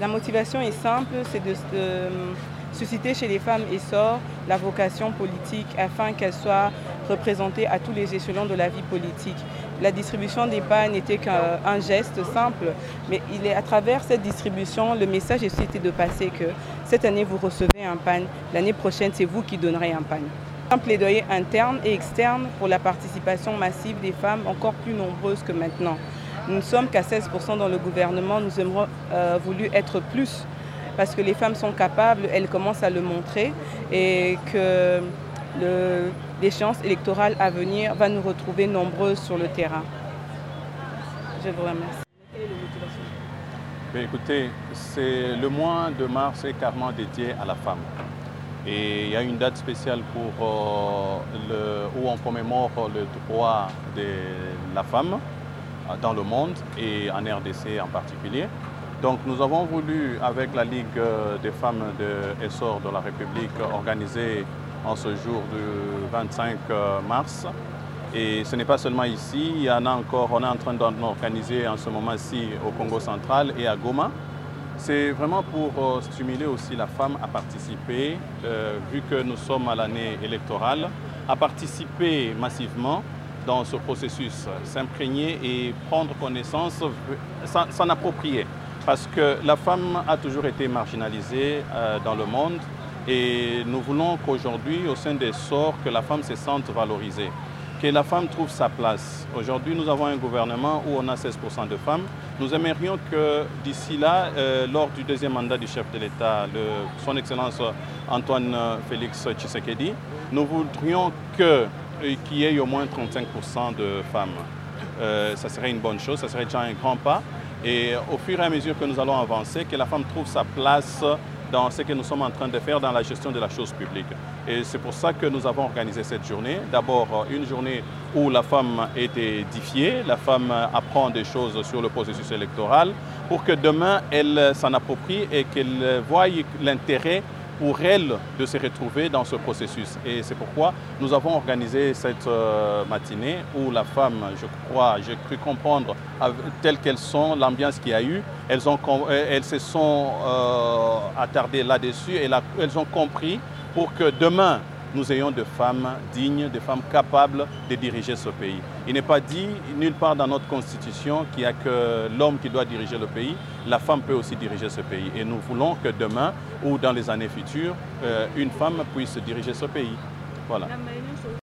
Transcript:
La motivation est simple, c'est de susciter chez les femmes essor la vocation politique afin qu'elles soient représentées à tous les échelons de la vie politique. La distribution des pagnes n'était qu'un geste simple, mais il est à travers cette distribution, le message est été de passer que cette année vous recevez un pagne, l'année prochaine c'est vous qui donnerez un pagne. Un plaidoyer interne et externe pour la participation massive des femmes encore plus nombreuses que maintenant. Nous ne sommes qu'à 16% dans le gouvernement, nous aimerions voulu être plus parce que les femmes sont capables, elles commencent à le montrer et que l'échéance électorale à venir va nous retrouver nombreuses sur le terrain. Je vous remercie. Quelle est la motivation? Bien, écoutez, le mois de mars est carrément dédié à la femme. Et il y a une date spéciale où on commémore le droit de la femme dans le monde et en RDC en particulier. Donc nous avons voulu, avec la Ligue des femmes de Essor de la République, organiser en ce jour du 25 mars. Et ce n'est pas seulement ici, il y en a encore, on est en train d'en organiser en ce moment-ci au Congo central et à Goma. C'est vraiment pour stimuler aussi la femme à participer, vu que nous sommes à l'année électorale, à participer massivement dans ce processus, s'imprégner et prendre connaissance, s'en approprier. Parce que la femme a toujours été marginalisée dans le monde et nous voulons qu'aujourd'hui, au sein des sorts, que la femme se sente valorisée, que la femme trouve sa place. Aujourd'hui, nous avons un gouvernement où on a 16% de femmes. Nous aimerions que d'ici là, lors du deuxième mandat du chef de l'État, son Excellence Antoine Félix Tshisekedi, nous voudrions qu'il y ait au moins 35% de femmes. Ça serait une bonne chose, ça serait déjà un grand pas. Et au fur et à mesure que nous allons avancer, que la femme trouve sa place dans ce que nous sommes en train de faire dans la gestion de la chose publique. Et c'est pour ça que nous avons organisé cette journée. D'abord, une journée où la femme est édifiée, la femme apprend des choses sur le processus électoral pour que demain, elle s'en approprie et qu'elle voie l'intérêt pour elle de se retrouver dans ce processus. Et c'est pourquoi nous avons organisé cette matinée où la femme, j'ai cru comprendre, telles qu'elles sont, l'ambiance qu'il y a eu, elles se sont attardées là-dessus et elles ont compris pour que demain, nous ayons des femmes dignes, des femmes capables de diriger ce pays. Il n'est pas dit nulle part dans notre constitution qu'il n'y a que l'homme qui doit diriger le pays. La femme peut aussi diriger ce pays. Et nous voulons que demain ou dans les années futures, une femme puisse diriger ce pays. Voilà.